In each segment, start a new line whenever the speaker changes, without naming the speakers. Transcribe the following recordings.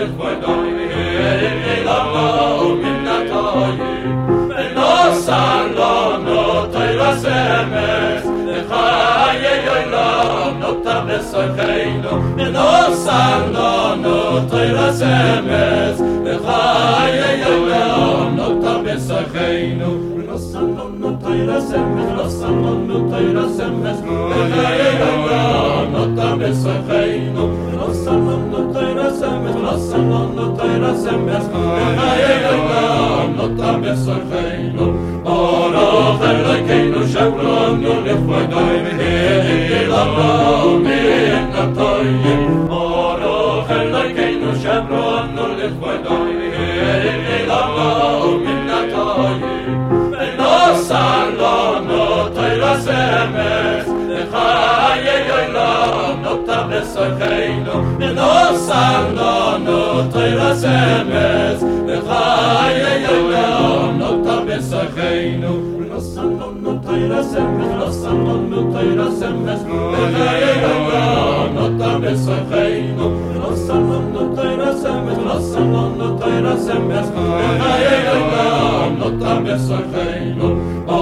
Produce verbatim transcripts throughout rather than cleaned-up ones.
לכבודוי למה ומנתוי ונוסן לנו תוירס אמס לחיי עולם נוטה בסויכנו ונוסן לנו תוירס אמס לחיי עולם נוטה בסויכנו ונוסן לנו תוירס אמס ונוסן לנו תוירס אמס לחיי עולם נוטה בסויכנו ונוסן לנו תוירס אמס ונוסן לנו תוירס אמס לחיי עולם נוטה בסויכנו ברוך אלוקינו שכרנו לכבודוי ולמה ומנתוי ברוך אלוקינו שכרנו לכבודוי ולמה ומנתוי ונוסן לנו תוירס אמס לחיי עולם נוטה בסויכנו ונוסן לנו תוירס אמס לחיי עולם נוטה בסויכנו ונוסן לנו תוירס אמס ונוסן לנו תוירס אמס לחיי עולם נוטה בסויכנו ונוסן לנו תוירס אמס ונוסן לנו תוירס אמס לחיי עולם נוטה בסויכנו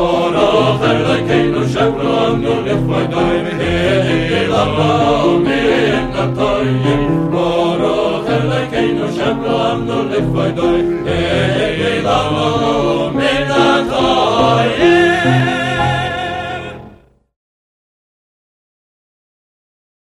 ברוך אלוקינו שכרנו לכבודוי ולמה